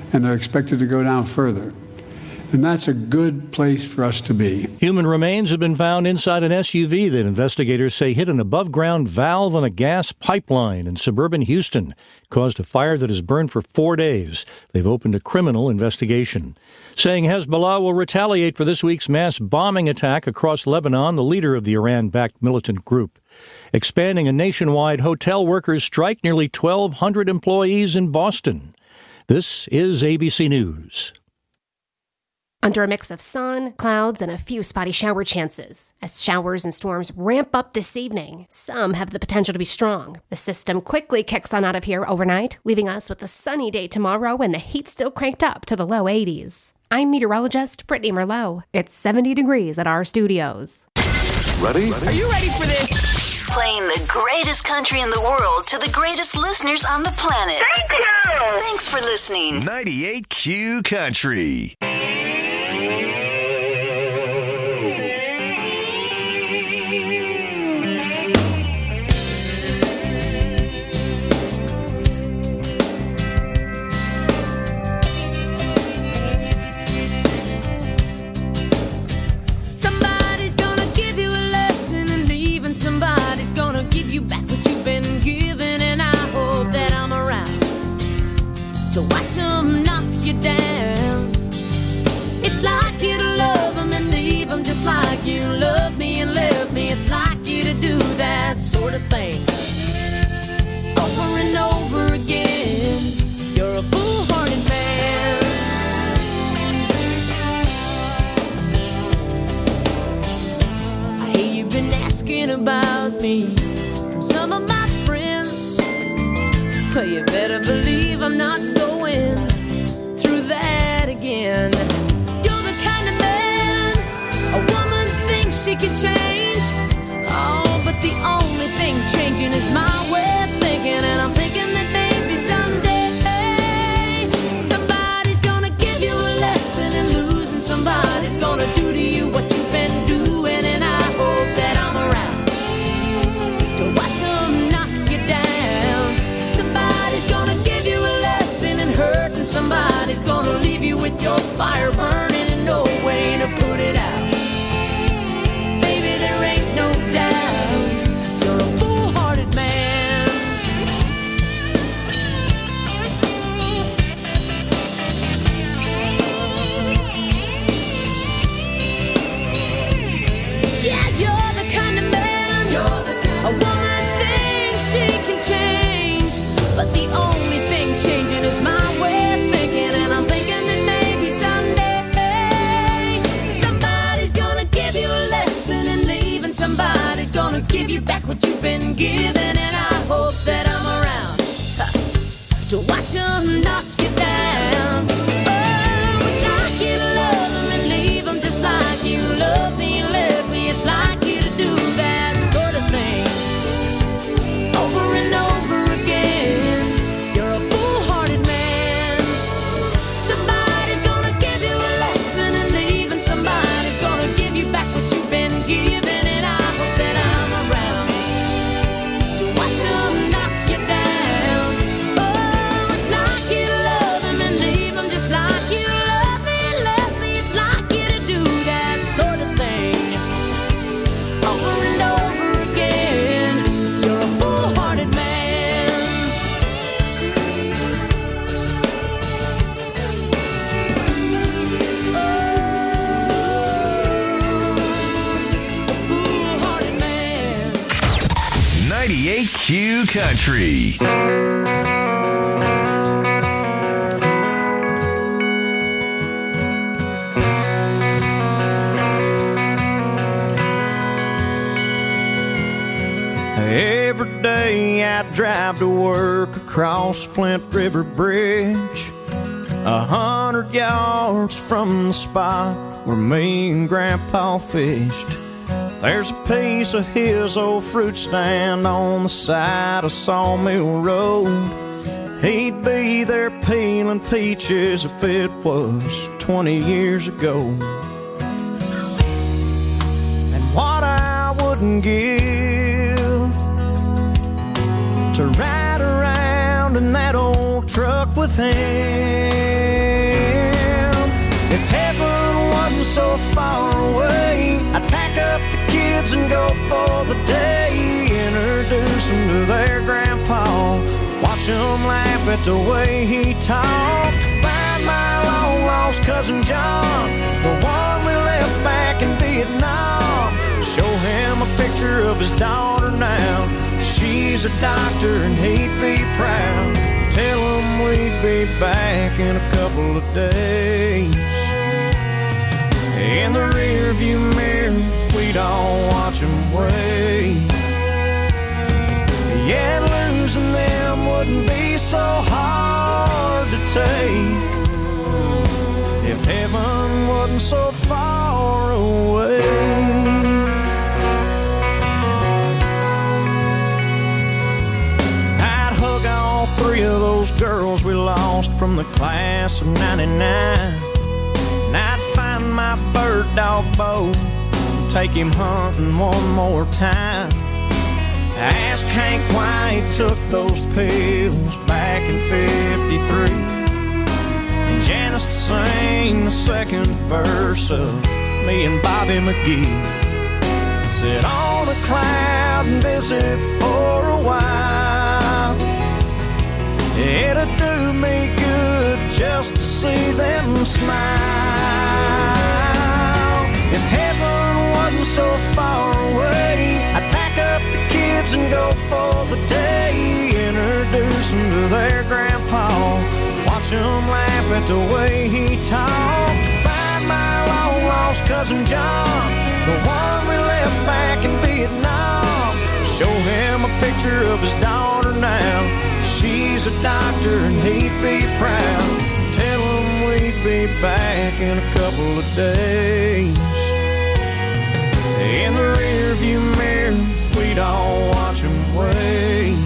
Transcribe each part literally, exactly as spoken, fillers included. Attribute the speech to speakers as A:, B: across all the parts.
A: and they're expected to go down further. And that's a good place for us to be.
B: Human remains have been found inside an S U V that investigators say hit an above-ground valve on a gas pipeline in suburban Houston. It caused a fire that has burned for four days. They've opened a criminal investigation. Saying Hezbollah will retaliate for this week's mass bombing attack across Lebanon, the leader of the Iran-backed militant group. Expanding a nationwide hotel workers strike, nearly twelve hundred employees in Boston. This is A B C News.
C: Under a mix of sun, clouds, and a few spotty shower chances. As showers and storms ramp up this evening, some have the potential to be strong. The system quickly kicks on out of here overnight, leaving us with a sunny day tomorrow and the heat still cranked up to the low eighties. I'm meteorologist Brittany Merlot. It's seventy degrees at our studios.
D: Ready?
E: Are you ready for this?
F: Playing the greatest country in the world to the greatest listeners on the planet.
E: Thank you!
F: Thanks for listening.
D: ninety-eight Q Country.
G: Somebody's gonna give you a lesson, and leaving somebody's gonna give you back what you've been given. And I hope that I'm around to watch them knock you down. It's like you to love them and leave them, just like you loved me and left me. It's like you to do that sort of thing over and over again. You're a foolhardy man. I hear you've been asking about me from some of my friends. Well, you better believe I'm not going through that again. You're the kind of man a woman thinks she can change. Oh, but the only thing changing is my way of thinking. And I'm thinking that maybe someday somebody's gonna give you a lesson, and losing somebody's gonna do to you what you've been doing. And I hope that I'm around to watch them knock you down. Somebody's gonna give you a lesson and hurt, and somebody's gonna leave you with your fire burning and no way to put it out. Baby, there ain't no doubt you're a foolhardy man. Yeah, you're the kind of man you're the kind a woman thinks she can change, but the only thing changing is my way of thinking. And I'm thinking that maybe someday somebody's gonna give you a lesson, and leaving somebody's gonna give you back what you've been given. And I hope that I'm around huh, to watch them knock you down. Oh, it's like you to love them and leave them, just like you love me and left me. It's like you to do that sort of thing over and over again. You're a foolhardy man. Somebody's gonna give you a lesson, and leaving somebody's gonna give you back what you've been given. And I hope that I'm around to watch them knock you down. Oh, it's like you to love them and leave them, just like you love me and left me. It's like you to do that sort of thing over and over again. You're a foolhardy man. Oh, a foolhardy man.
D: ninety-eight Q Country.
H: Every day I drive to work across Flint River Bridge, a hundred yards from the spot where me and Grandpa fished. There's a piece of his old fruit stand on the side of Sawmill Road. He'd be there peeling peaches if it was twenty years ago. And what I wouldn't give to ride around in that old truck with him. at the way he talked. Find my long-lost cousin John, the one we left back in Vietnam. Show him a picture of his daughter now. She's a doctor and he'd be proud. Tell him we'd be back in a couple of days. In the rearview mirror, we'd all watch him wave. Yeah, losing them wouldn't be so hard to take if heaven wasn't so far away. I'd hug all three of those girls we lost from the class of ninety-nine. And I'd find my bird dog Bo, take him hunting one more time. Ask Hank why he took those pills back in fifty-three. And Janice to sing the second verse of me and Bobby McGee. Sit on a cloud and visit for a while. It'd do me good just to see them smile. If heaven wasn't so far away, I'd pack up the kids and go for the day. Introduce them to their grandpa, watch them laugh at the way he talked. Find my long-lost cousin John, the one we left back in Vietnam. Show him a picture of his daughter now. She's a doctor and he'd be proud. Tell him we'd be back in a couple of days. In the rearview mirror, we'd all watch him wave.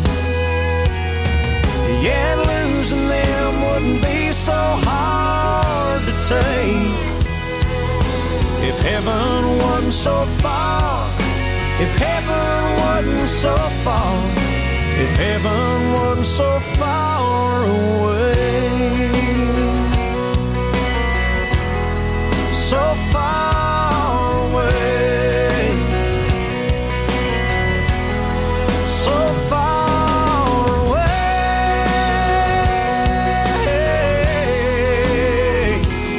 H: Yeah, losing them wouldn't be so hard to take if heaven wasn't so far. If heaven wasn't so far. If heaven wasn't so far away. So far away. So far away.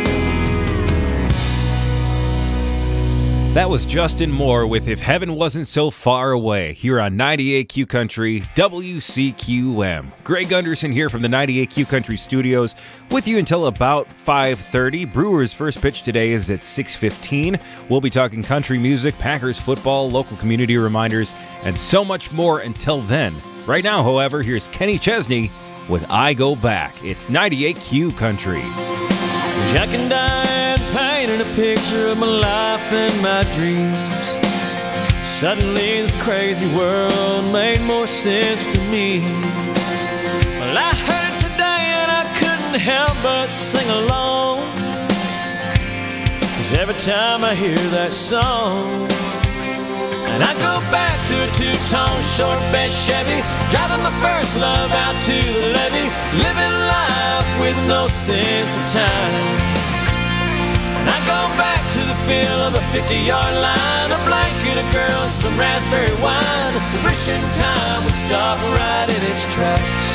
I: That was Justin Moore with If Heaven Wasn't So Far Away here on ninety-eight Q Country W C Q M. Greg Gunderson here from the ninety-eight Q Country studios with you until about five thirty. Brewers' first pitch today is at six fifteen. We'll be talking country music, Packers football, local community reminders, and so much more until then. Right now, however, here's Kenny Chesney with I Go Back. It's ninety-eight Q Country.
H: Jack and Diane painted a picture of my life and my dreams. Suddenly this crazy world made more sense to me. Well, I heard it today and I couldn't help but sing along, 'cause every time I hear that song, and I go back to a two-tone short bed Chevy, driving my first love out to the levee, living life with no sense of time. And I go back to the feel of a fifty-yard line, a blanket, a girl, some raspberry wine, wishing time would stop right in its tracks.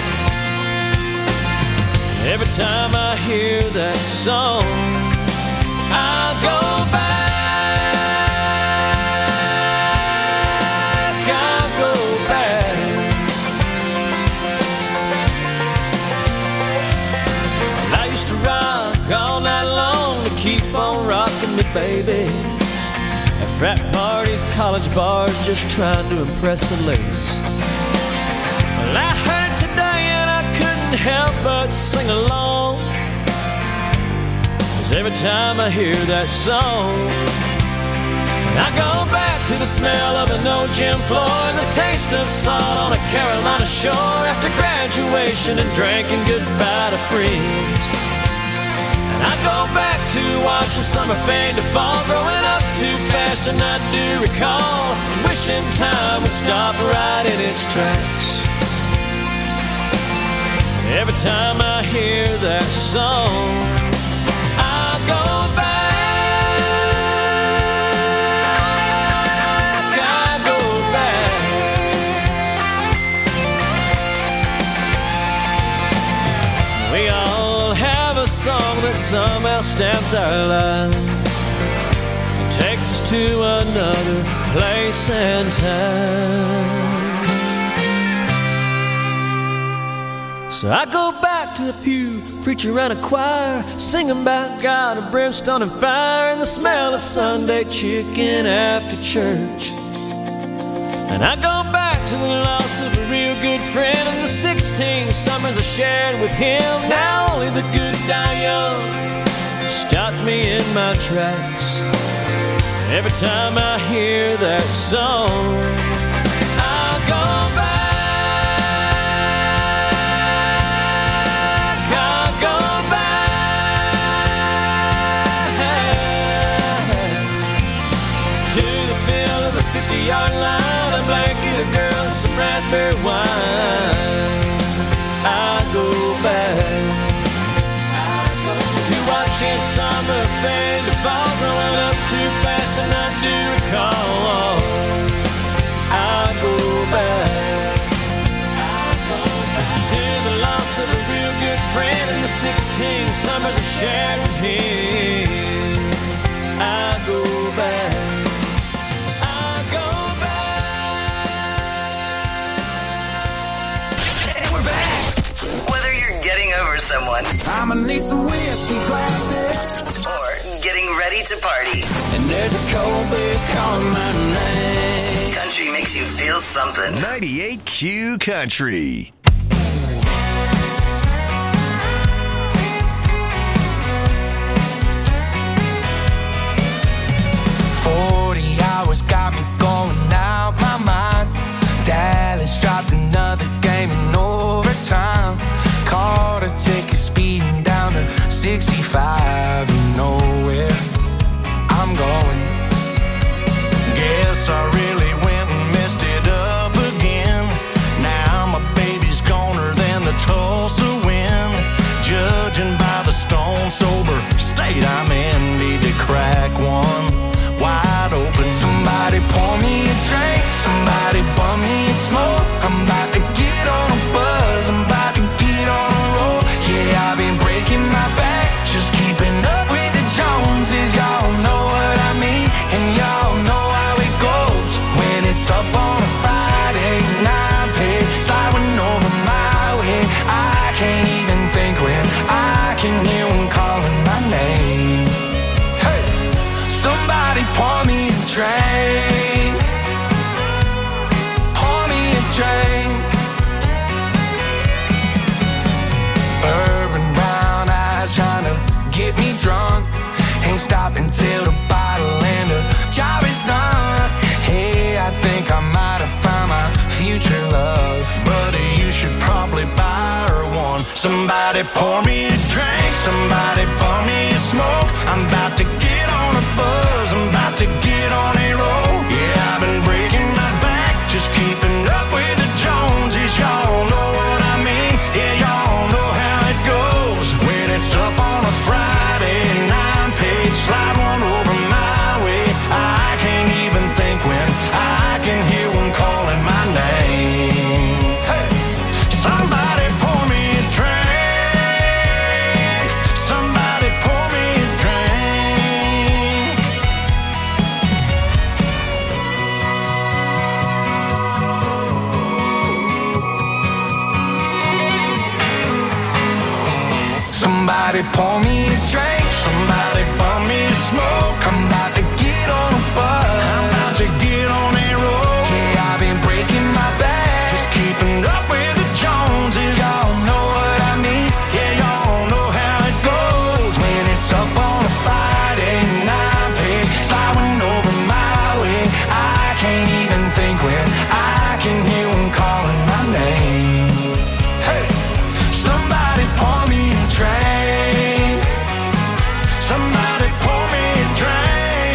H: Every time I hear that song, I go back. All night long to keep on rocking me, baby. At frat parties, college bars, just trying to impress the ladies. Well, I heard it today and I couldn't help but sing along, 'cause every time I hear that song, I go back to the smell of an old gym floor and the taste of salt on a Carolina shore after graduation and drinking goodbye to friends. I go back to watching summer fade to fall, growing up too fast and I do recall, wishing time would stop right in its tracks. Every time I hear that song, I go back. I go back. song that somehow stamped our lives and takes us to another place and time. So I go back to the pew, preacher and a choir, singing about God and brimstone and fire, and the smell of Sunday chicken after church. And I go back to the loss of a real good friend, and the sixteen summers I shared with him. Now only the good die young stops me in my tracks. Every time I hear that song, I go back, I go back to the field of the fifty-yard line, a blanket, a girl, some raspberry wine. I go back to watching summer fade to fall, growing up too fast and I do recall. I go back to the loss of a real good friend and the sixteen summers I shared with him. I go back.
F: Over someone,
E: I'ma need some whiskey glasses,
F: or getting ready to party,
E: and there's a cold beer calling my name.
F: Country makes you feel something.
D: ninety-eight Q Country.
E: Forty hours got me going out my mind. Dallas dropped another game in overtime. Caught a ticket speeding down to sixty-five, you know where I'm going.
H: Guess I really went and messed it up again. Now my baby's goner than the Tulsa wind. Judging by the stone sober state I'm in, need to crack one wide open.
E: Somebody pour me a drink, somebody bum me a smoke. I'm about to get on a buzz, I'm about to get on a roll. Yeah, I've been breaking my back, just keeping up with the Joneses. Y'all know what I mean, and y'all know how it goes. When it's up on a Friday, nine pay, sliding over my way. I can't even think when I can hear one calling my name. Hey, somebody pour me a drink, pour me a drink. Bourbon brown eyes trying to get me drunk. Ain't stopping till the bottle and the job is done. Hey, I think I might have found my future love.
H: Buddy, you should probably buy her one. Somebody pour me a drink, somebody pour me a smoke. I'm about to get on a buzz, I'm about to get on a roll. Yeah, I've been breaking my back, just keeping up with the Joneses. Y'all know what I mean, yeah, y'all know how it goes. When it's up on a Friday, nine page, slide one over my way. I can't even think when I can hear one calling my name. Hey, somebody pour me a drink, somebody pour me a drink.
E: Somebody pour me a drink, somebody pour me a smoke. I'm about to get on a buzz,
H: I'm about to get on a roll.
E: yeah, I've been breaking my back,
H: Just keeping up with the Joneses.
E: y'all know what I mean.
H: Yeah, y'all know how it goes.
E: When it's up on a Friday, nine pay, sliding over my way. I can't even think when I can hear one calling my name.
H: Hey,
E: Somebody pour me a drink,
H: somebody pour me a drink.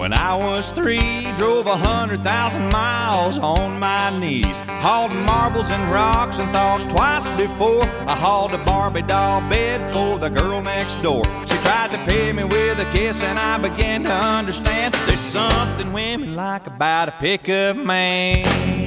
H: When I was three, drove a hundred thousand miles on my knees, hauled marbles and rocks and thought twice before I hauled a Barbie doll bed for the girl next door. She tried to pay me with a kiss and I began to understand there's something women like about a pickup man.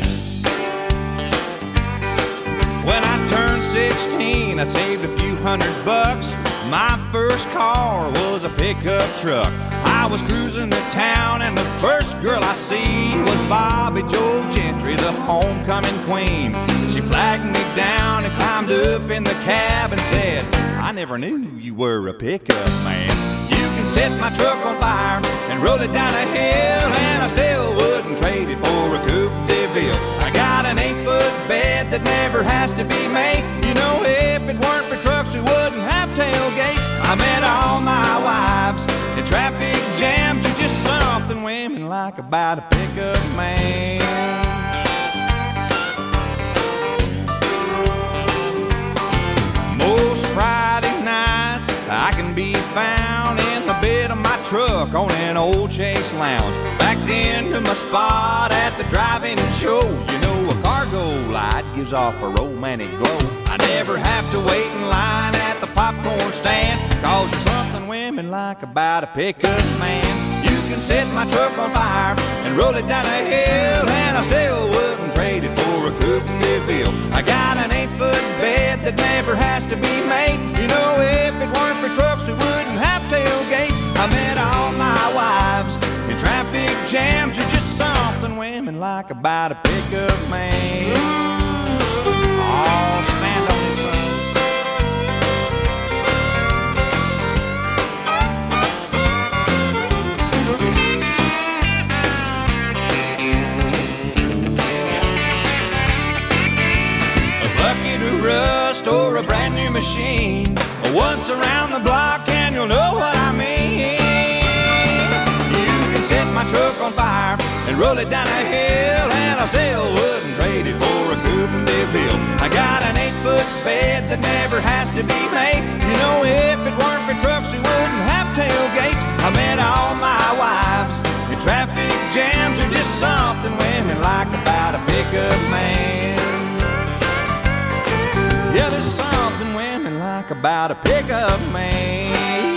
H: When I turned sixteen, I saved a few hundred bucks. My first car was a pickup truck. I was cruising to town and the first girl I see was Bobby Joe Gentry, the homecoming queen. She flagged me down and climbed up in the cab and said, I never knew you were a pickup man. You can set my truck on fire and roll it down a hill, and I still wouldn't trade it for a Coupe de Ville. I got an eight-foot bed that never has to be made. You know, if it weren't for trucks, we wouldn't have tailgates. I met all my wives in traffic jams. Are just something women like about a pickup man. Most Friday nights I can be found in the bed of my truck on an old Chase Lounge, backed into my spot at the drive-in show. You know, a cargo light gives off a romantic glow. I never have to wait in line at the popcorn stand, cause there's something women like about a pickup man. You can set my truck on fire and roll it down a hill, and I still wouldn't trade it for a Coupe de Ville. I got an eight-foot bed that never has to be made. You know, if it weren't for trucks, we wouldn't have tailgates. I met all my wives in traffic jams. Are just something women like about a pickup man. Oh, stand on his son. A bucket of rust or a brand new machine, once around the block and you'll know what I mean. You can set my truck on fire and roll it down a hill, and I still wouldn't trade it for a Coupe de Ville. I got an eight-foot bed that never has to be made. You know, if it weren't for trucks, we wouldn't have tailgates. I met all my wives in traffic jams. Are just something women like about a pickup man. Yeah, there's something women like about a pickup man.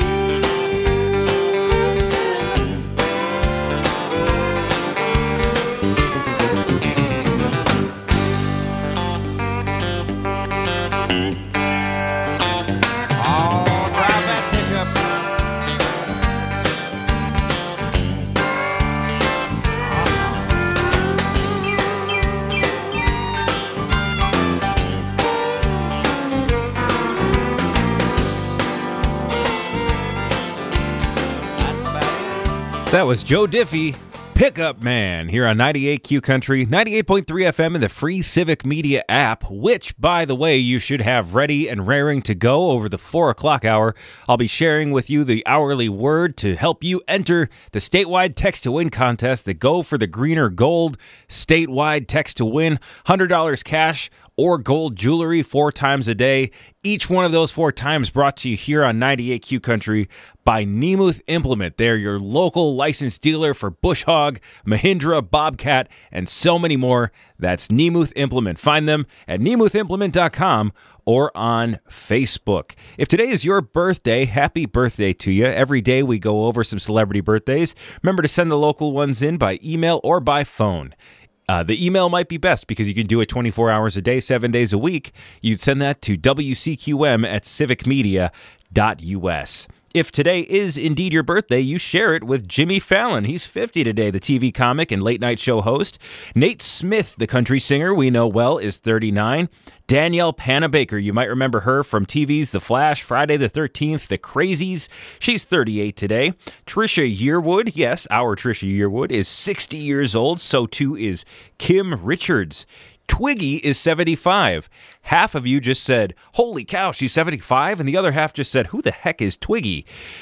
I: That was Joe Diffie, Pickup Man, here on ninety-eight Q Country, ninety-eight point three F M, and the free Civic Media app, which, by the way, you should have ready and raring to go over the four o'clock hour. I'll be sharing with you the hourly word to help you enter the statewide text-to-win contest, the Go for the Greener Gold statewide text-to-win, one hundred dollars cash or gold jewelry four times a day. Each one of those four times brought to you here on ninety-eight Q Country by Nemuth Implement. They're your local licensed dealer for Bush Hog, Mahindra, Bobcat, and so many more. That's Nemuth Implement. Find them at nemuth implement dot com or on Facebook. If today is your birthday, happy birthday to you. Every day we go over some celebrity birthdays. Remember to send the local ones in by email or by phone. Uh, the email might be best because you can do it twenty-four hours a day, seven days a week. You'd send that to W C Q M at civic media dot U S. If today is indeed your birthday, you share it with Jimmy Fallon. He's fifty today, the T V comic and late-night show host. Nate Smith, the country singer we know well, is thirty-nine. Danielle Panabaker, you might remember her from T V's The Flash, Friday the thirteenth, The Crazies. She's thirty-eight today. Trisha Yearwood, yes, our Trisha Yearwood, is sixty years old. So too is Kim Richards. Twiggy is seventy-five. Half of you just said, holy cow, she's seventy-five, and the other half just said, who the heck is Twiggy?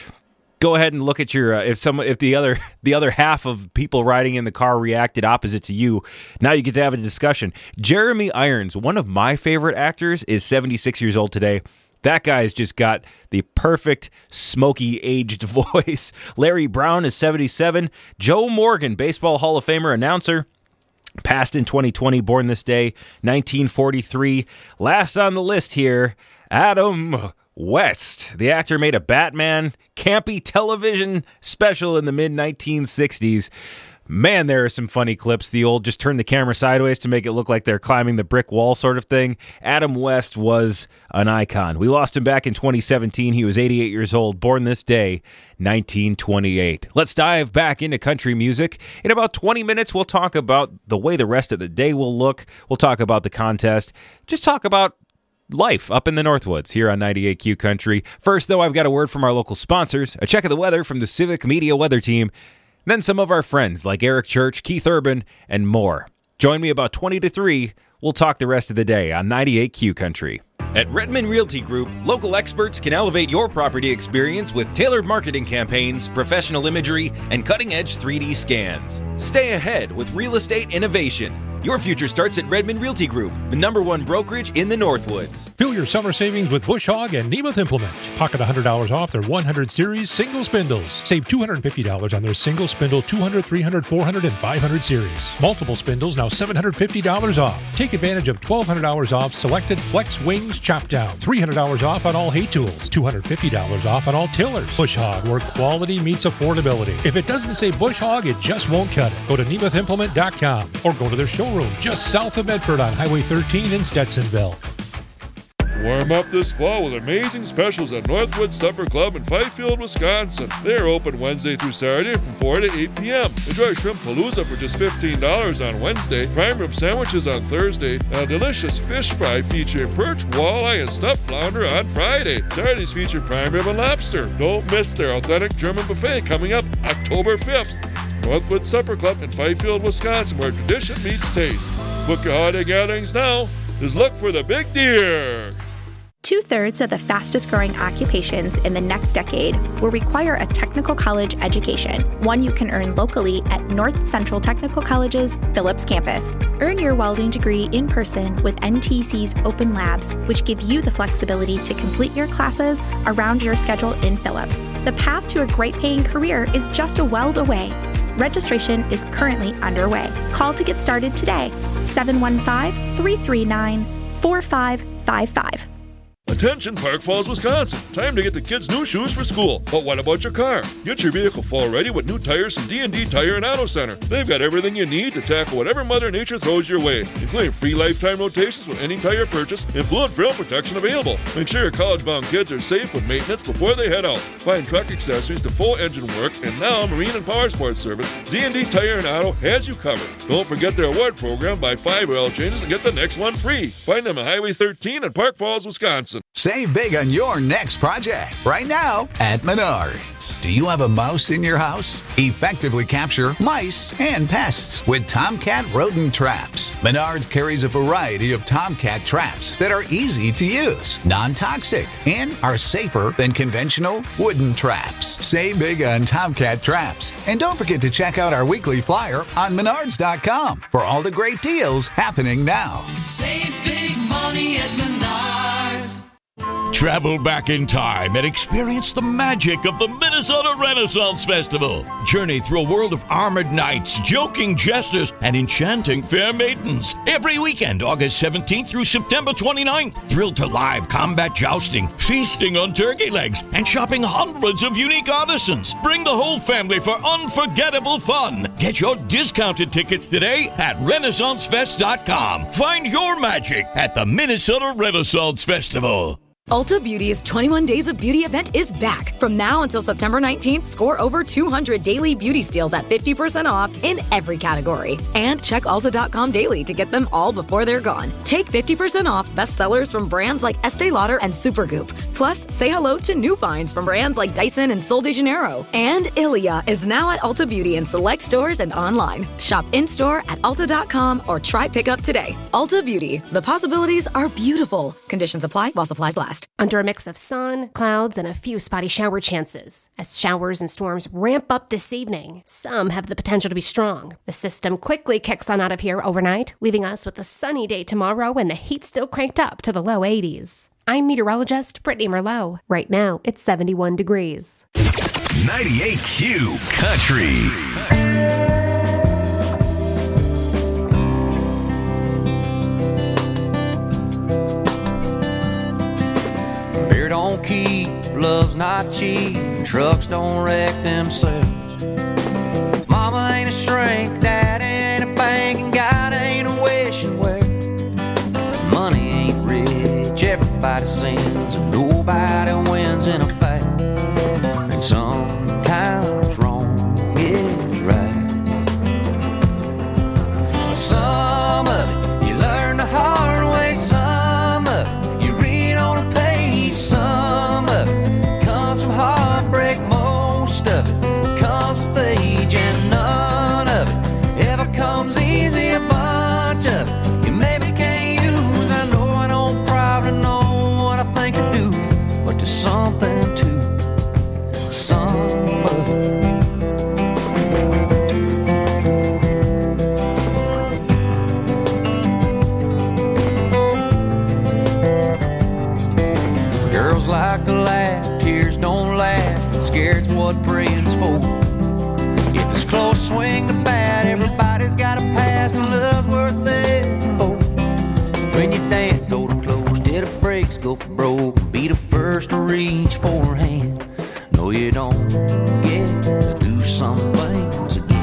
I: Go ahead and look at your, uh, if some, if the other the other half of people riding in the car reacted opposite to you, now you get to have a discussion. Jeremy Irons, one of my favorite actors, is seventy-six years old today. That guy's just got the perfect smoky aged voice. Larry Brown is seventy-seven. Joe Morgan, Baseball Hall of Famer, announcer, passed in twenty twenty, born this day, nineteen forty-three. Last on the list here, Adam West. The actor made a Batman campy television special in the mid nineteen sixties. Man, there are some funny clips. The old just turn the camera sideways to make it look like they're climbing the brick wall sort of thing. Adam West was an icon. We lost him back in twenty seventeen. He was eighty-eight years old, born this day, nineteen twenty-eight. Let's dive back into country music. In about twenty minutes, we'll talk about the way the rest of the day will look. We'll talk about the contest. Just talk about life up in the Northwoods here on ninety-eight Q Country. First, though, I've got a word from our local sponsors, a check of the weather from the Civic Media Weather Team, then some of our friends like Eric Church, Keith Urban, and more. Join me about twenty to three. We'll talk the rest of the day on ninety-eight Q Country. At Redmond Realty Group, local experts can elevate your property experience with tailored marketing campaigns, professional imagery, and cutting-edge three D scans. Stay ahead with real estate innovation. Your future starts at Redmond Realty Group, the number one brokerage in the Northwoods.
J: Fill your summer savings with Bush Hog and Nemeth Implement. Pocket one hundred dollars off their one hundred series single spindles. Save two hundred fifty dollars on their single spindle two hundred, three hundred, four hundred, and five hundred series. Multiple spindles now seven hundred fifty dollars off. Take advantage of twelve hundred dollars off selected Flex Wings Chop Down. three hundred dollars off on all hay tools. two hundred fifty dollars off on all tillers. Bush Hog, where quality meets affordability. If it doesn't say Bush Hog, it just won't cut it. Go to nemeth implement dot com or go to their showroom just south of Medford on Highway thirteen in Stetsonville.
K: Warm up this fall with amazing specials at Northwood Supper Club in Fifield, Wisconsin. They are open Wednesday through Saturday from four to eight p.m. Enjoy Shrimp Palooza for just fifteen dollars on Wednesday, prime rib sandwiches on Thursday, and a delicious fish fry featuring perch, walleye, and stuffed flounder on Friday. Saturdays feature prime rib and lobster. Don't miss their authentic German buffet coming up October fifth. Northwood Supper Club in Fifield, Wisconsin, where tradition meets taste. Book your holiday gatherings now. Just look for the big deer.
L: Two-thirds of the fastest-growing occupations in the next decade will require a technical college education, one you can earn locally at North Central Technical College's Phillips campus. Earn your welding degree in person with N T C's open labs, which give you the flexibility to complete your classes around your schedule in Phillips. The path to a great-paying career is just a weld away. Registration is currently underway. Call to get started today, seven one five, three three nine, four five five five.
K: Attention Park Falls, Wisconsin. Time to get the kids new shoes for school. But what about your car? Get your vehicle fall ready with new tires from D and D Tire and Auto Center. They've got everything you need to tackle whatever Mother Nature throws your way, including free lifetime rotations with any tire purchase and fluid film protection available. Make sure your college-bound kids are safe with maintenance before they head out. Find truck accessories to full engine work and now marine and power sports service. D and D Tire and Auto has you covered. Don't forget their award program. Buy five oil changes and get the next one free. Find them at Highway thirteen in Park Falls, Wisconsin.
D: Save big on your next project right now at Menards. Do you have a mouse in your house? Effectively capture mice and pests with Tomcat rodent traps. Menards carries a variety of Tomcat traps that are easy to use, non-toxic, and are safer than conventional wooden traps. Save big on Tomcat traps. And don't forget to check out our weekly flyer on menards dot com for all the great deals happening now.
E: Save big money at Menards.
M: Travel back in time and experience the magic of the Minnesota Renaissance Festival. Journey through a world of armored knights, joking jesters, and enchanting fair maidens. Every weekend, August seventeenth through September twenty-ninth. Thrilled to live combat jousting, feasting on turkey legs, and shopping hundreds of unique artisans. Bring the whole family for unforgettable fun. Get your discounted tickets today at renaissance fest dot com. Find your magic at the Minnesota Renaissance Festival.
N: Ulta Beauty's twenty-one Days of Beauty event is back. From now until September nineteenth, score over two hundred daily beauty steals at fifty percent off in every category. And check Ulta dot com daily to get them all before they're gone. Take fifty percent off bestsellers from brands like Estee Lauder and Supergoop. Plus, say hello to new finds from brands like Dyson and Sol de Janeiro. And Ilia is now at Ulta Beauty in select stores and online. Shop in-store at Ulta dot com or try pickup today. Ulta Beauty. The possibilities are beautiful. Conditions apply while supplies last.
C: Under a mix of sun, clouds, and a few spotty shower chances. As showers and storms ramp up this evening, some have the potential to be strong. The system quickly kicks on out of here overnight, leaving us with a sunny day tomorrow and the heat still cranked up to the low eighties. I'm meteorologist Brittany Merlot. Right now, it's seventy-one degrees.
O: ninety-eight Q Country.
P: Beer don't keep, love's not cheap, trucks don't wreck themselves. Mama ain't a shrink, dad ain't a bank, and God ain't a wishing well. Money ain't rich, everybody sins, and nobody wins in a fight. And sometimes wrong is right. Some of it you learn the hard way, some of it you read on a page, some of it comes from heartbreak, most of it comes with age, and none of it ever comes easy. A bunch of it you maybe can't use. I know I don't probably know what I think I do, but there's something to some of it. Girls like to laugh, tears don't last, and scared's what praying's for. If it's close, swing the bat, everybody's got a pass, and love's worth living for. When you dance, hold it close till the brakes go for broke. Be the first to reach for her hand. No, you don't get to do some things again.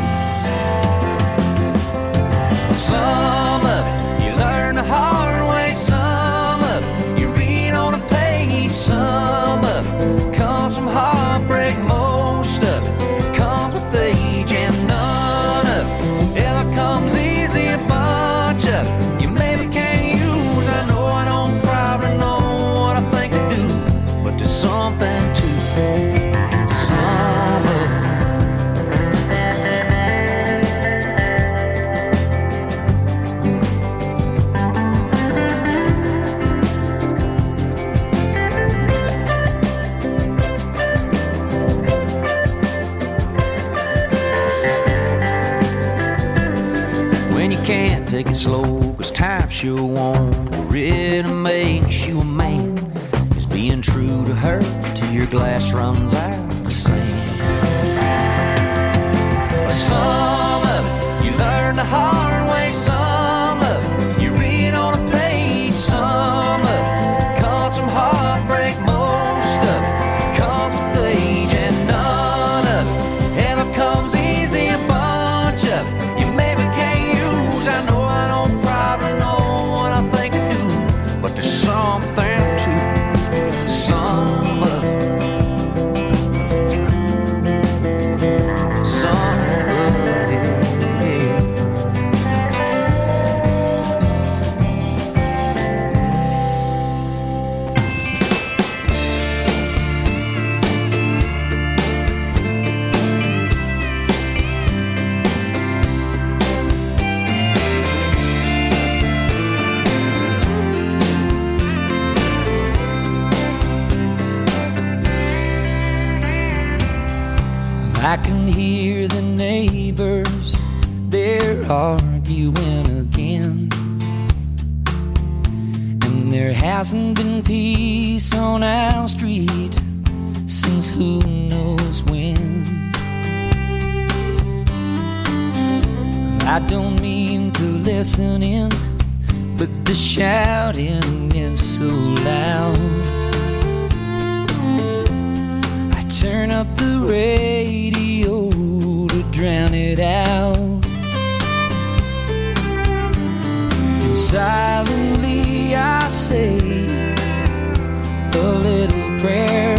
P: Some of it you learn the hard way, some of it you read on a page, some of it comes from heartbreak, most of it comes with age, and none of it ever comes easy. A bunch of it you maybe can't use. I know I don't probably know what I think I do, but there's something to some of it. When you can't take it slow, cause time sure won't really makes you a man. Is being true to her till your glass runs out of sand. Some of it you learn the hard way, some of it you read on a page, some of it comes from heartbreak, most of it comes with age, and none of it ever comes easy. A bunch of it you maybe can't use. I know I don't probably know what I think I do, but there's something to some of it. Some of it. I can hear the neighbors, they're arguing again. And there hasn't been peace on our street since who knows when. I don't mean to listen in, but the shouting is so loud. I turn up the radio to drown it out, and silently I say a little prayer.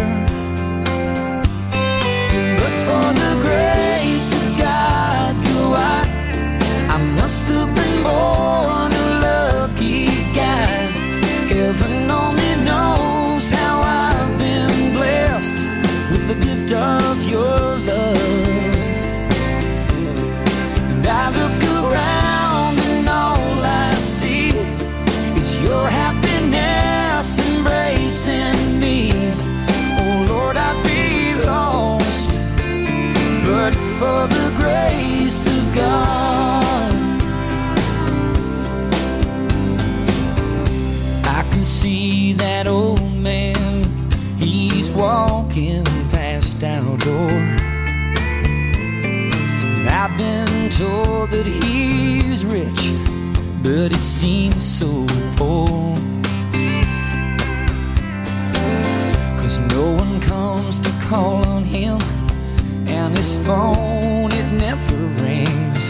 P: But for the grace of God, go I, I must have been born a lucky guy. Heaven only knows how I've been blessed with the gift of your love. man, he's walking past our door. And I've been told that he's rich, but he seems so poor. 'Cause no one comes to call on him, and his phone, it never rings.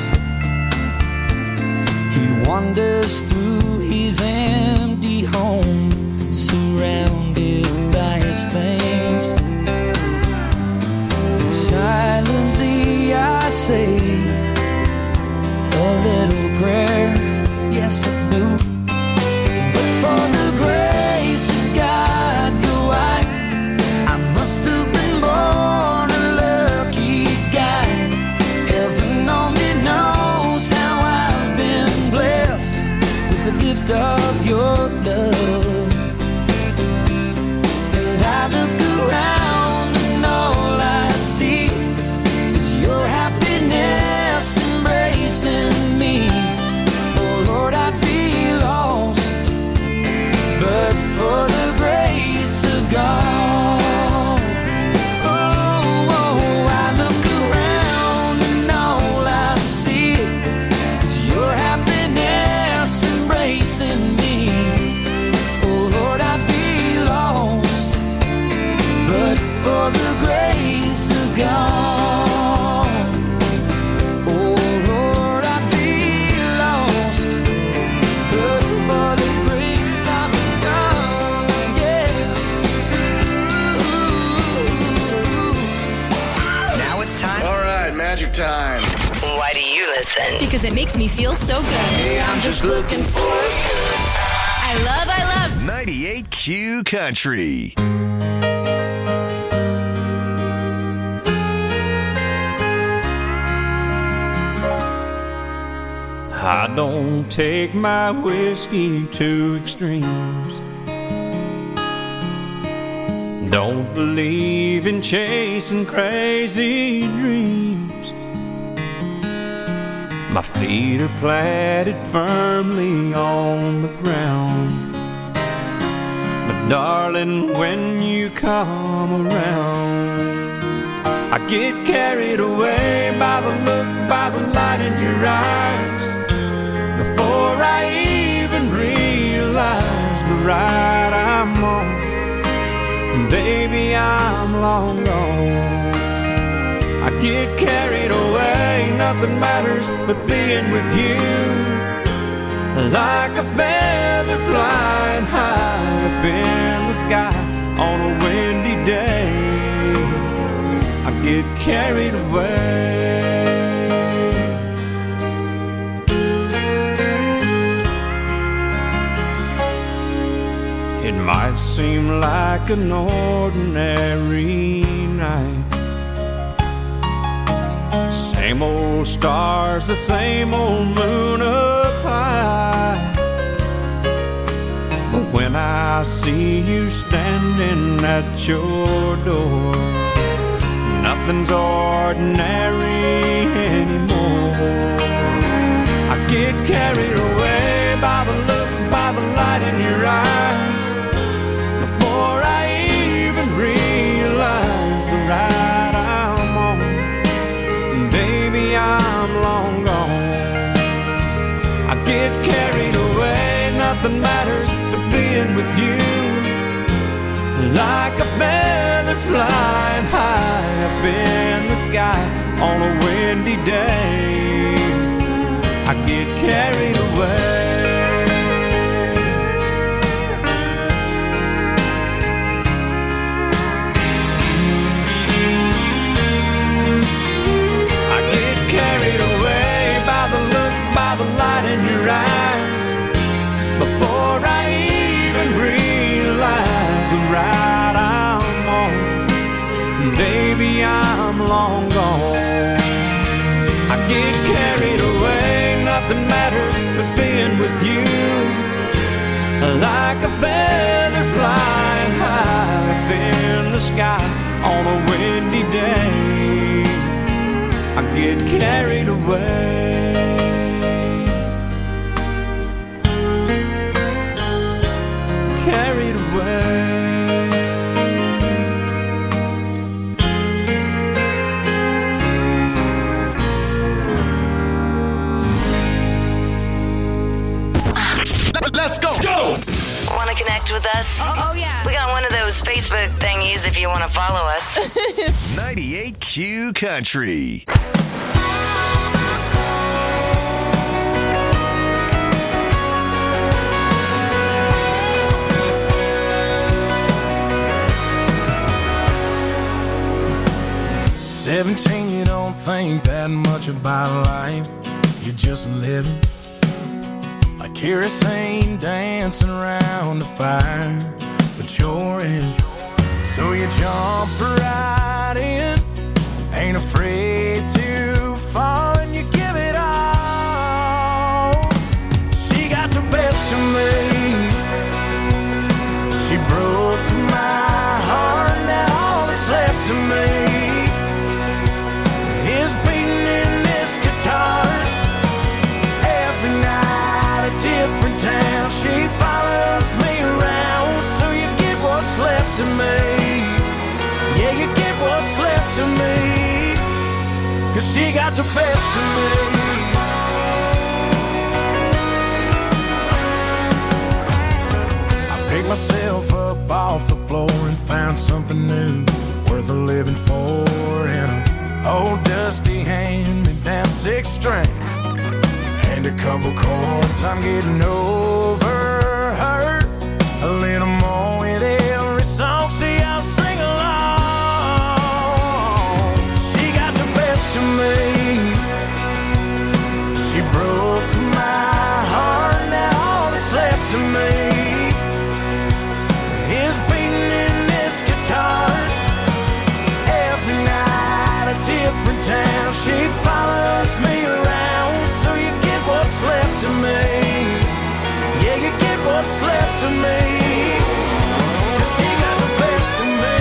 P: He wanders through his empty home, surrounded by his things. Silently I say a little prayer, yes I do. But for the grace of God, go I, I must have been born a lucky guy. Heaven only knows how I've been blessed with the gift of your love. And I look around and all I see is your happiness embracing me. Oh Lord, I'd be lost but for the grace of God. Oh, oh, I look around and all I see is your happiness embracing me. Oh Lord, I'd be lost but for the grace of God. Oh Lord, I'd be lost but for the grace of God. Yeah.
Q: Now it's time. All right, magic time. Why do you listen?
R: Because it makes me feel so good.
Q: Hey, I'm just looking for a good time.
R: I love, I love
O: ninety-eight Q Country.
H: I don't take my whiskey to extremes. Don't believe in chasing crazy dreams. My feet are planted firmly on the ground. But darling, when you come around, I get carried away by the look, by the light in your eyes. Before I even realize the ride I'm on, and baby, I'm long gone. I get carried away, nothing matters but being with you. Like a feather flying high up in the sky on a windy day, I get carried away. It might seem like an ordinary night, same old stars, the same old moon up high. But when I see you standing at your door, nothing's ordinary anymore. I get carried away by the look, by the light in your eyes. Before I even realize the ride I'm on, baby, I'm long gone. I get carried away, nothing matters but being with you. Like a feather flying high up in the sky on a windy day, I get carried away. Carried away by the look, by the light in your eyes. Before I even realize the ride I'm on, baby, I'm long gone. I get carried away, nothing matters but being with you. Like a feather flying high up in the sky on a windy day, I get carried away. Carried away.
O: Let's go. Go.
F: Want to connect with us?
R: Oh, oh, yeah.
F: We got one of those Facebook thingies if you want to follow us.
O: ninety-eight Q Country.
H: Seventeen, you don't think that much about life. You're just living like kerosene dancing around the fire, but you're in. So you jump right in, ain't afraid to fall, and you give it all. She got the best of me. She broke my heart, now all that's left of me is beating in this guitar. Every night a different town. She follows me around, so you get what's left of me. Yeah, you get what's left of me, 'cause she got the best of me. I picked myself up off the floor and found something new, worth a living for, and a old dusty hand-me-down six string and a couple chords. I'm getting over her a little more with every song. See, I'll sing along. She got the best of me. She broke my heart, now all that's left of me is beating in this guitar. Every night a different town. She follows me around, so you get what's left of me. Yeah, you get what's left of me, 'cause she got the best of me.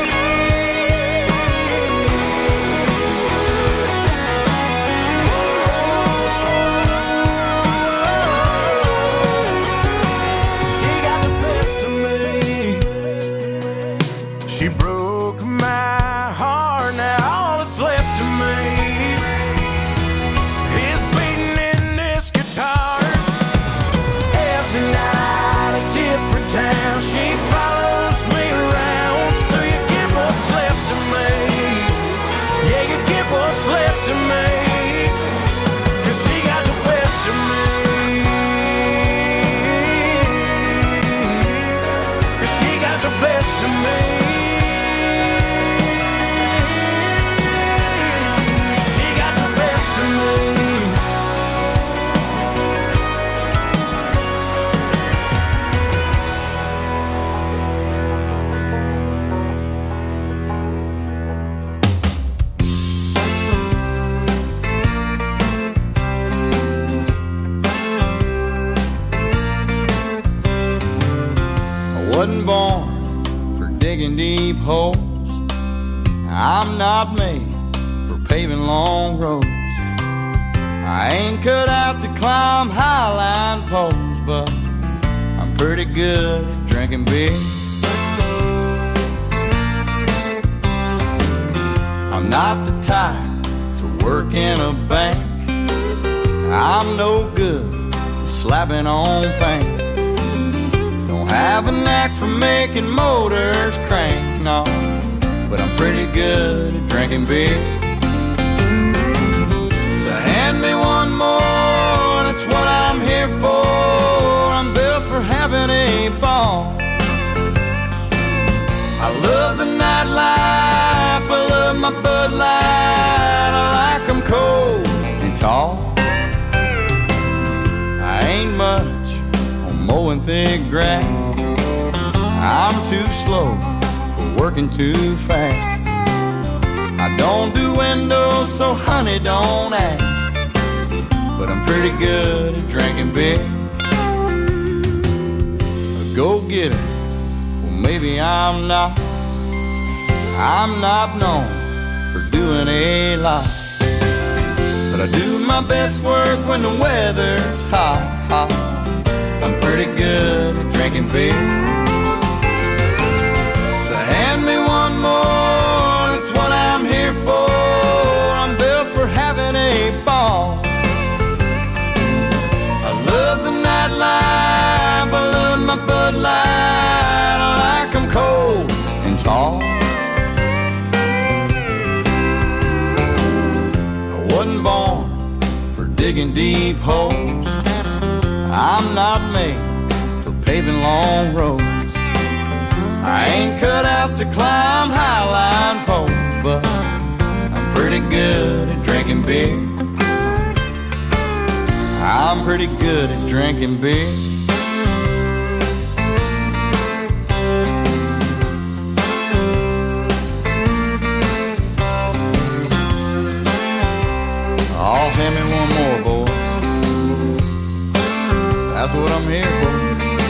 H: She got the best of me. She broke my heart, now all that's left of me is beating in this guitar. Every night a different town. She follows me around, so you get what's left of me. Yeah, you get what's left of me, 'cause she got the best of me. 'Cause she got the best of me. She got the best of me.
S: I wasn't born for digging deep holes. I'm not made for paving long roads. I ain't cut out to climb highline poles, but I'm pretty good at drinking beer. I'm not the type to work in a bank. I'm no good at slapping on paint. Don't have a knack for making motors crank, no, but I'm pretty good at drinking beer. So hand me one more, that's what I'm here for. I'm built for having a ball. I love the nightlife, I love my Bud Light. I like 'em cold and tall. I ain't much on mowing thick grass. I'm too slow for working too fast. I don't do windows, so honey, don't ask. But I'm pretty good at drinking beer. A go-getter, well maybe I'm not. I'm not known for doing a lot, but I do my best work when the weather's hot, hot. I'm pretty good at drinking beer. So hand me one more, that's what I'm here for. I'm built for having a ball. I love the nightlife, my Bud Light like I'm cold and tall. I wasn't born for digging deep holes. I'm not made for paving long roads. I ain't cut out to climb highline poles, but I'm pretty good at drinking beer. I'm pretty good at drinking beer. Oh, hand me one more, boys. That's what I'm here for.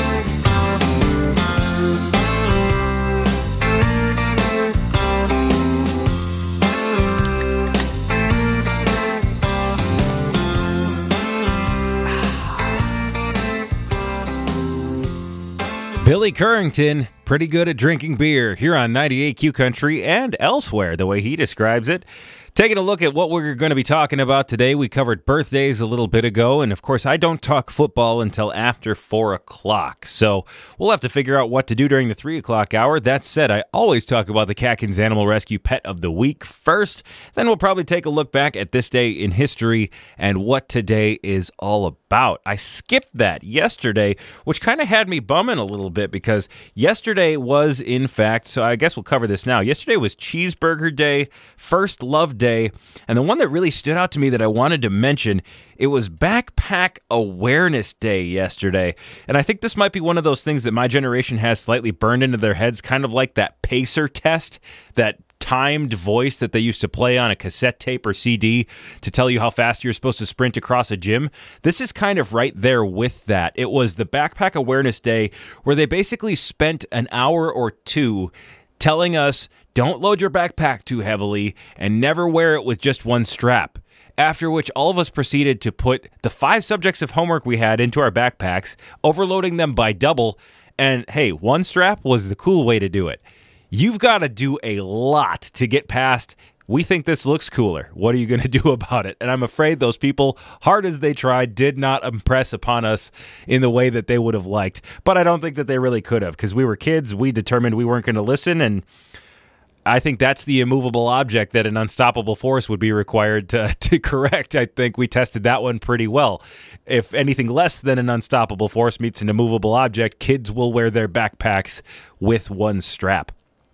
I: Billy Currington, pretty good at drinking beer here on ninety-eight Q Country and elsewhere, the way he describes it. Taking a look at what we're going to be talking about today, we covered birthdays a little bit ago, and of course, I don't talk football until after four o'clock, so we'll have to figure out what to do during the three o'clock hour. That said, I always talk about the Catkins Animal Rescue Pet of the Week first, then we'll probably take a look back at this day in history and what today is all about. I skipped that yesterday, which kind of had me bumming a little bit because yesterday was, in fact, so I guess we'll cover this now. Yesterday was Cheeseburger Day, First Love Day, and the one that really stood out to me that I wanted to mention, it was Backpack Awareness Day yesterday. And I think this might be one of those things that my generation has slightly burned into their heads, kind of like that pacer test, that timed voice that they used to play on a cassette tape or C D to tell you how fast you're supposed to sprint across a gym. This is kind of right there with that. It was the Backpack Awareness Day where they basically spent an hour or two telling us, don't load your backpack too heavily and never wear it with just one strap. After which all of us proceeded to put the five subjects of homework we had into our backpacks, overloading them by double. And hey, one strap was the cool way to do it. You've got to do a lot to get past, we think this looks cooler. What are you going to do about it? And I'm afraid those people, hard as they tried, did not impress upon us in the way that they would have liked. But I don't think that they really could have, because we were kids. We determined we weren't going to listen, and I think that's the immovable object that an unstoppable force would be required to, to correct. I think we tested that one pretty well. If anything less than an unstoppable force meets an immovable object, kids will wear their backpacks with one strap.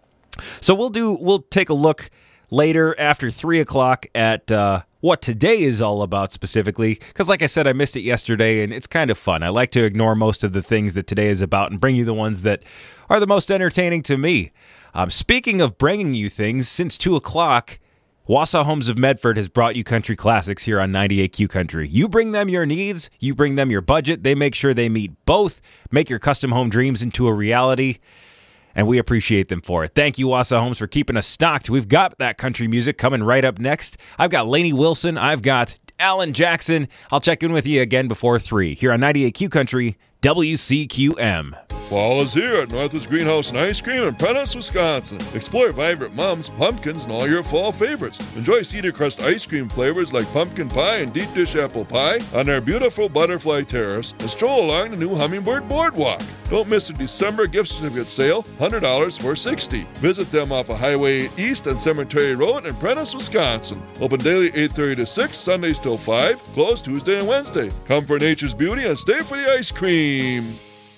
I: So we'll do. We'll take a look later after three o'clock at uh, what today is all about specifically, because like I said, I missed it yesterday, and it's kind of fun. I like to ignore most of the things that today is about and bring you the ones that are the most entertaining to me. Um, speaking of bringing you things, since two o'clock, Wausau Homes of Medford has brought you country classics here on ninety-eight Q Country. You bring them your needs, you bring them your budget, they make sure they meet both, make your custom home dreams into a reality, and we appreciate them for it. Thank you, Wausau Homes, for keeping us stocked. We've got that country music coming right up next. I've got Lainey Wilson, I've got Alan Jackson. I'll check in with you again before three here on ninety-eight Q Country, W C Q M.
K: Fall is here at Northwoods Greenhouse and Ice Cream in Prentice, Wisconsin. Explore vibrant mums, pumpkins, and all your fall favorites. Enjoy Cedar Crust ice cream flavors like pumpkin pie and deep dish apple pie on their beautiful butterfly terrace, and stroll along the new Hummingbird Boardwalk. Don't miss the December gift certificate sale, one hundred dollars for sixty dollars. Visit them off of Highway East and Cemetery Road in Prentice, Wisconsin. Open daily eight thirty to six, Sundays till five, closed Tuesday and Wednesday. Come for nature's beauty and stay for the ice cream.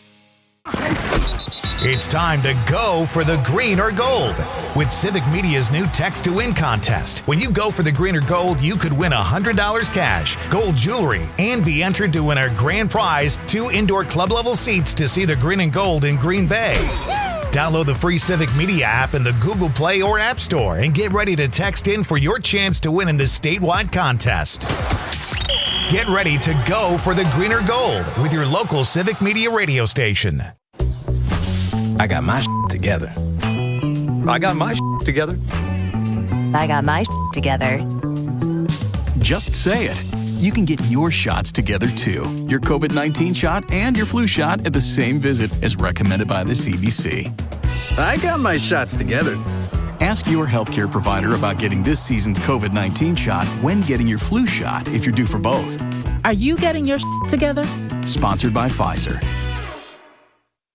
T: It's time to go for the green or gold with Civic Media's new Text to Win contest. When you go for the green or gold, you could win one hundred dollars cash, gold jewelry, and be entered to win our grand prize, two indoor club-level seats to see the green and gold in Green Bay. Download the free Civic Media app in the Google Play or App Store and get ready to text in for your chance to win in this statewide contest. Get ready to go for the green or gold with your local Civic Media radio station.
U: I got my shit together. I got my shit together.
V: I got my shit together.
W: Just say it. You can get your shots together too. Your COVID nineteen shot and your flu shot at the same visit as recommended by the C D C.
U: I got my shots together.
W: Ask your healthcare provider about getting this season's COVID nineteen shot when getting your flu shot if you're due for both.
X: Are you getting your shit together?
W: Sponsored by Pfizer.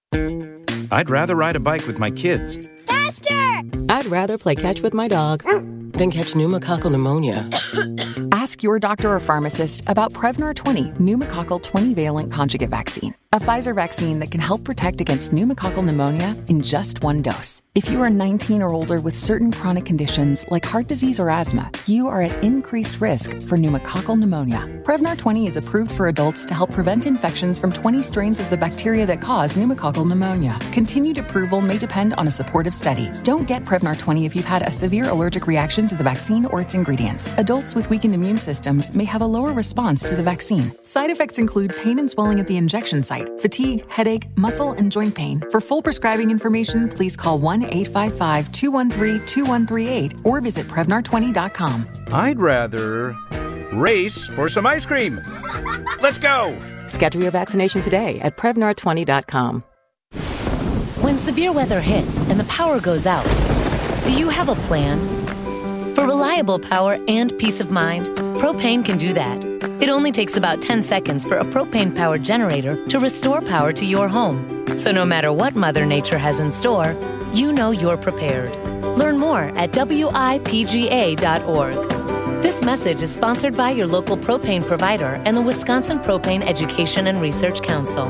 A: I'd rather ride a bike with my kids.
B: Faster! I'd rather play catch with my dog than catch pneumococcal pneumonia.
G: Ask your doctor or pharmacist about Prevnar twenty pneumococcal twenty-valent conjugate vaccine, a Pfizer vaccine that can help protect against pneumococcal pneumonia in just one dose. If you are nineteen or older with certain chronic conditions like heart disease or asthma, you are at increased risk for pneumococcal pneumonia. Prevnar twenty is approved for adults to help prevent infections from twenty strains of the bacteria that cause pneumococcal pneumonia. Continued approval may depend on a supportive study. Don't get Prevnar twenty if you've had a severe allergic reaction to the vaccine or its ingredients. Adults with weakened immune systems may have a lower response to the vaccine. Side effects include pain and swelling at the injection site, fatigue, headache, muscle, and joint pain. For full prescribing information, please call one eight five five, two one three, two one three eight or visit Prevnar twenty dot com.
A: I'd rather race for some ice cream. Let's go!
B: Schedule your vaccination today at Prevnar twenty dot com.
X: When severe weather hits and the power goes out, do you have a plan? For reliable power and peace of mind, Propane can do that. It only takes about ten seconds for a propane-powered generator to restore power to your home. So no matter what Mother Nature has in store, you know you're prepared. Learn more at W I P G A dot org. This message is sponsored by your local propane provider and the Wisconsin Propane Education and Research Council.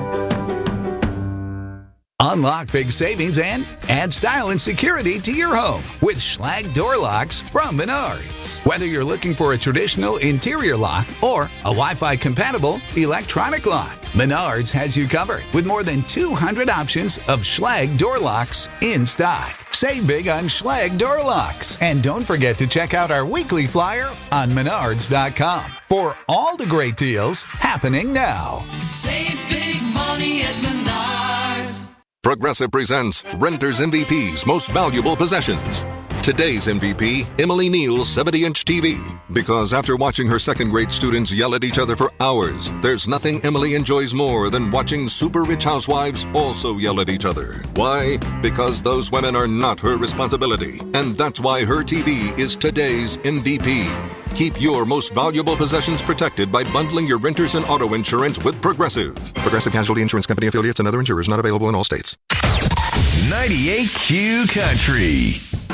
D: Unlock big savings and add style and security to your home with Schlage door locks from Menards. Whether you're looking for a traditional interior lock or a Wi-Fi compatible electronic lock, Menards has you covered with more than two hundred options of Schlage door locks in stock. Save big on Schlage door locks. And don't forget to check out our weekly flyer on menards dot com for all the great deals happening now.
E: Save big money at Menards.
Y: Progressive presents Renters M V P's Most Valuable Possessions. Today's M V P, Emily Neal's seventy-inch T V. Because after watching her second-grade students yell at each other for hours, there's nothing Emily enjoys more than watching super rich housewives also yell at each other. Why? Because those women are not her responsibility. And that's why her T V is today's M V P. Keep your most valuable possessions protected by bundling your renters and auto insurance with Progressive. Progressive Casualty Insurance Company affiliates and other insurers not available in all states.
O: ninety-eight Q Country.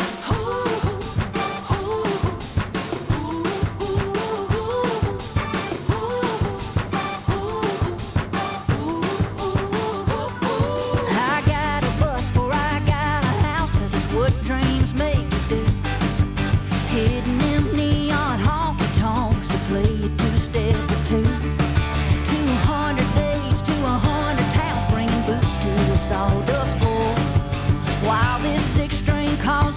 Z: I got a bus for I got a house, 'cause it's what dreams make you do. Hitting them neon honky tonks to play a two-step or two. two hundred days to one hundred towns, bringing boots to a sawdust floor. While this six-string calls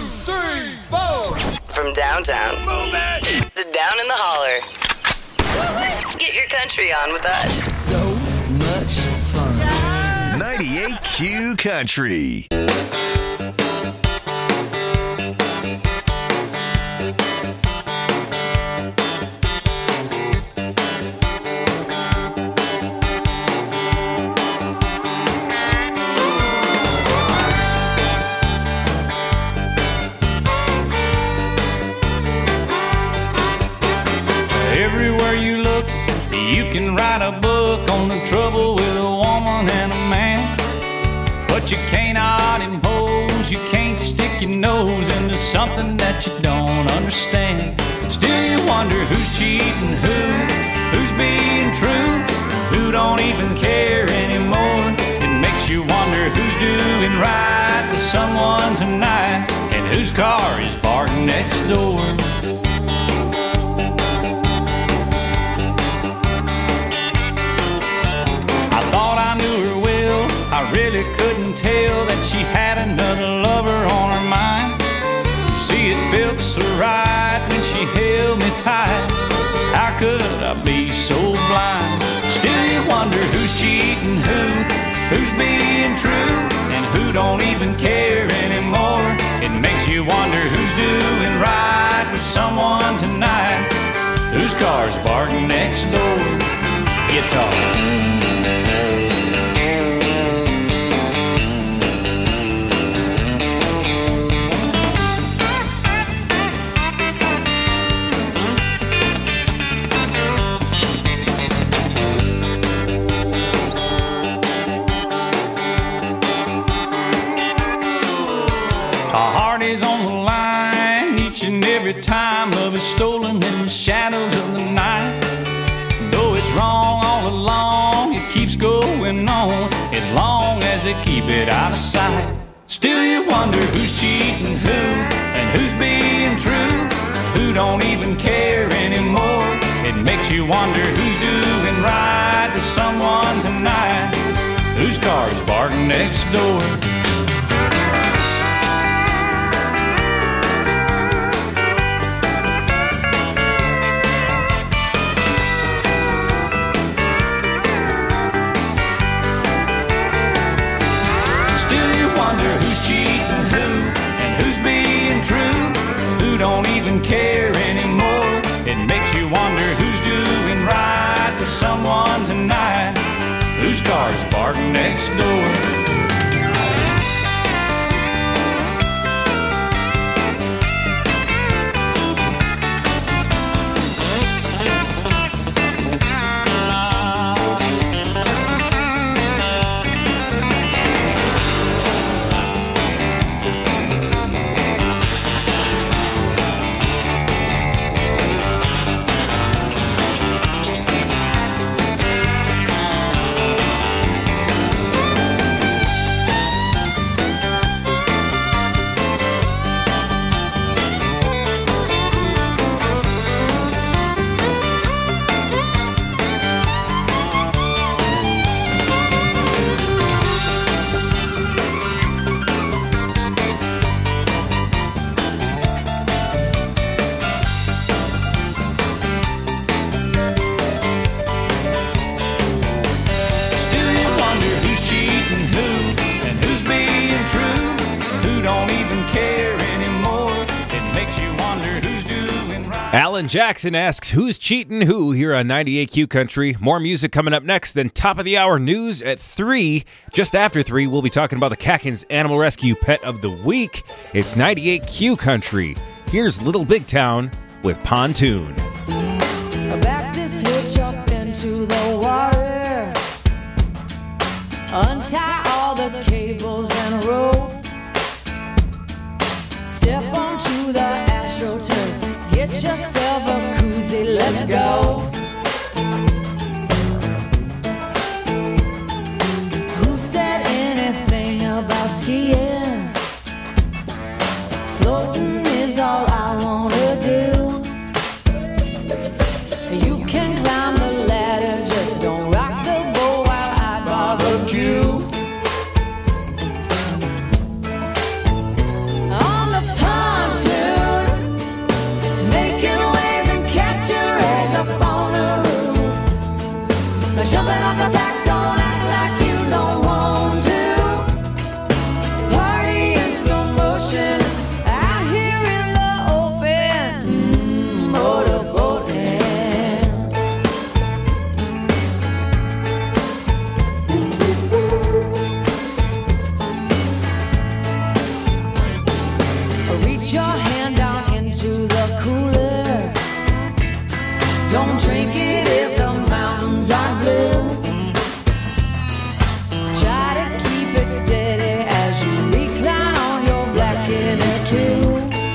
E: three, four.
Q: From downtown Move it. to down in the holler. Get your country on with us.
E: So much fun.
O: ninety-eight Q Country.
C: Everywhere you look, you can write a book on the trouble with a woman and a man. But you cannot impose, you can't stick your nose into something that you don't understand. Still you wonder who's cheating who, who's being true, who don't even care anymore. It makes you wonder who's doing right with someone tonight, and whose car is parked next door. I really couldn't tell that she had another lover on her mind. You see, it felt so right when she held me tight. How could I be so blind? Still you wonder who's cheating who, who's being true, and who don't even care anymore. It makes you wonder who's doing right with someone tonight, whose car's parked next door. Guitar. Every time love is stolen in the shadows of the night. Though it's wrong all along, it keeps going on as long as they keep it out of sight. Still you wonder who's cheating who, and who's being true, who don't even care anymore. It makes you wonder who's doing right with someone tonight, whose car's parked next door. Don't even care anymore. It makes you wonder who's doing right with someone tonight, whose car's parked next door.
I: Alan Jackson asks, who's cheating who here on ninety-eight Q Country? More music coming up next, then top of the hour news at three. Just after three, we'll be talking about the Catkins Animal Rescue Pet of the Week. It's ninety-eight Q Country. Here's Little Big Town with Pontoon.
Z: Back this hitch up into the water, untie all the cables and rope, step onto the AstroTurf, get yourself a koozie, let's go. Who said anything about skiing? Floating is all I wanna do. reach your hand down into the cooler. Don't drink it if the mountains are blue. Try to keep it steady as you recline on your black inner tube.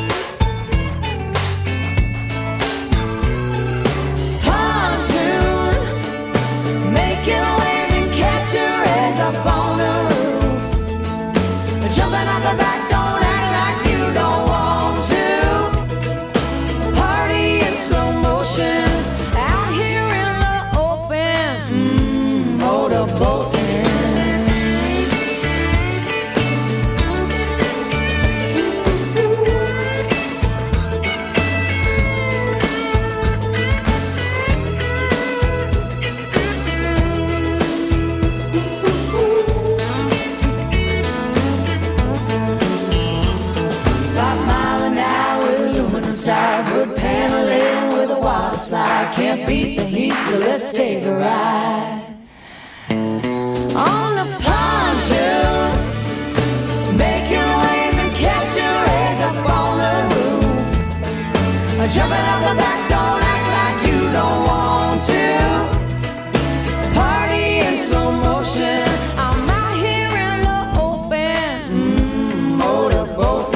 Z: Jumping on the back, don't act like you don't want to. Party in slow motion, out here in the open, mm, motorboating. Wood paneling with a water slide. Can't beat the heat, so let's take a ride on the pontoon, making waves and catching rays up on the roof. Jumping off the back, don't act like you don't want to. Party in slow motion, I'm out here in the open, mm, motorboat.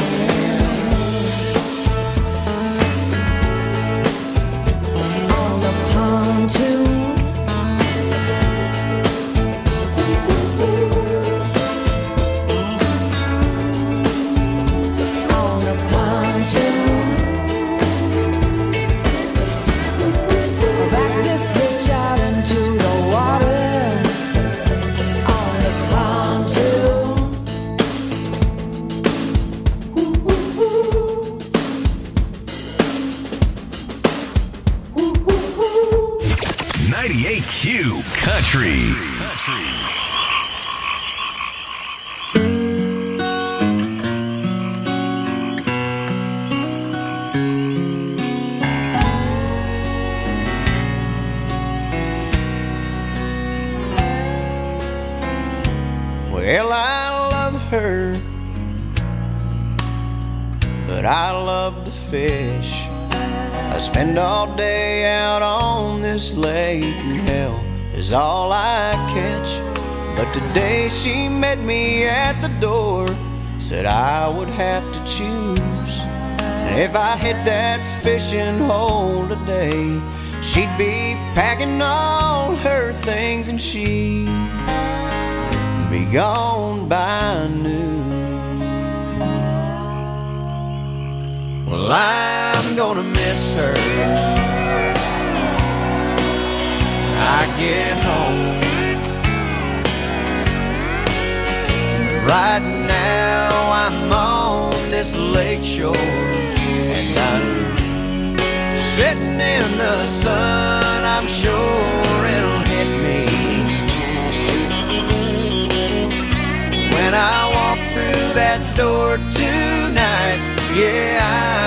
O: ninety-eight Q Country.
H: Well, I love her, but I love to fish. I spend all day out on this lake, and hell is all I catch. But today she met me at the door, said I would have to choose. And if I hit that fishing hole today, she'd be packing all her things and she'd be gone by noon. Well, I'm gonna miss her when I get home. Right now I'm on this lake shore, and I'm sitting in the sun. I'm sure it'll hit me when I walk through that door tonight. Yeah,